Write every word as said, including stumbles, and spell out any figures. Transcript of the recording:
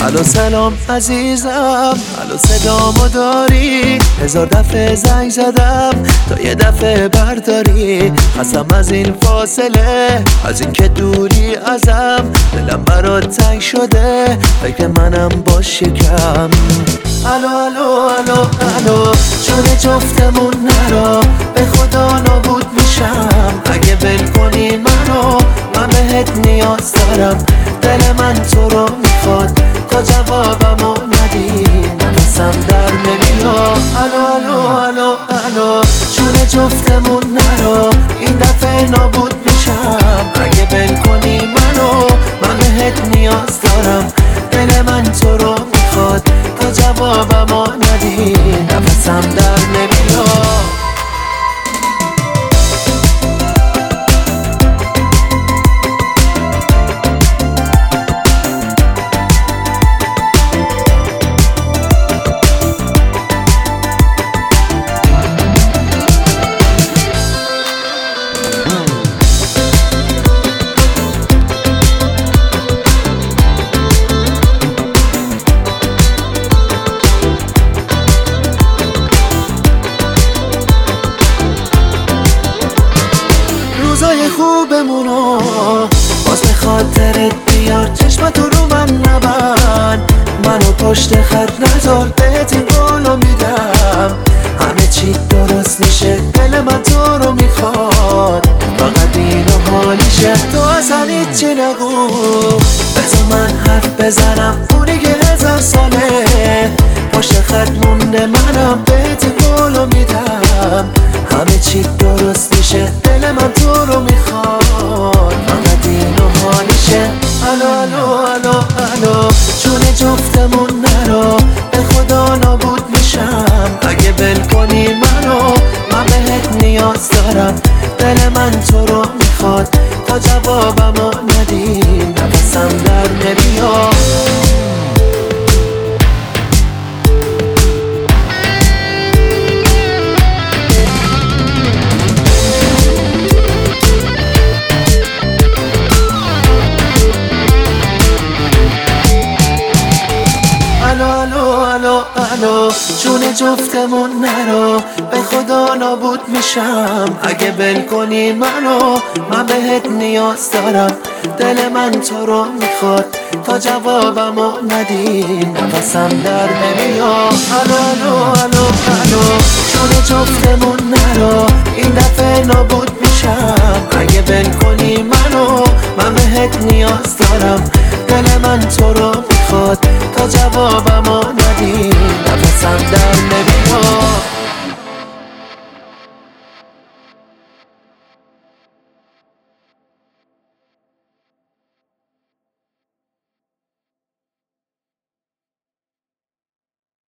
الو سلام عزیزم، الو صدامو داری؟ هزار دفعه زنگ زدم تا یه دفعه برداری. خستم از این فاصله، از این که دوری ازم. دلم برات تنگ شده، فکر منم باش یکم. الو الو الو الو جون جفتمون نرا، به خدا نابود میشم اگه ول کنی منو. من بهت نیاز دارم، دل من تو رو میخواد، تا جوابمو ندی نفسم در نمیاد. الو الو الو الو جون جفتمون نرا، این دفعه نابود میشم اگه ول کنی منو. من بهت نیاز دارم، دل من تو رو میخواد، تا جوابمو ندی نفسم در نمیاد. روزای خوبمونو باز به خاطرت بیار، چشمتو رو من نبند، منو پشت خط نذار، بهت این قولو میدم. همه چی درست میشه، دل من تو رو میخواد، فقط اینو حالیشه. تو اصلا هیچی نگو، بذار من حرف بزنم. اونی که هزار ساله پشت خط مونده، منم بهت این قولو میدم. همه چی درست میشه، دل من تو رو میخواد، فقط اینو حالیشه. الو الو الو الو جون جفتمون نرا، به خدا نابود میشم اگه ول کنی منو. من بهت نیاز دارم، دل من تو رو میخواد، تا جوابمو ندی نفسم در نمیاد. الو الو الو الو جون جفتمون نرا، به خدا نابود میشم اگه ول کنی منو. من بهت نیاز دارم، دل من تو رو میخواد، تا جوابمو ندی نفسم در نمیاد. الو الو الو الو جون جفتمون نرا، این دفعه نابود میشم اگه ول کنی منو. من بهت نیاز دارم، دل من تو رو میخواد، تا جوابمو ندی نفسم در نمیاد.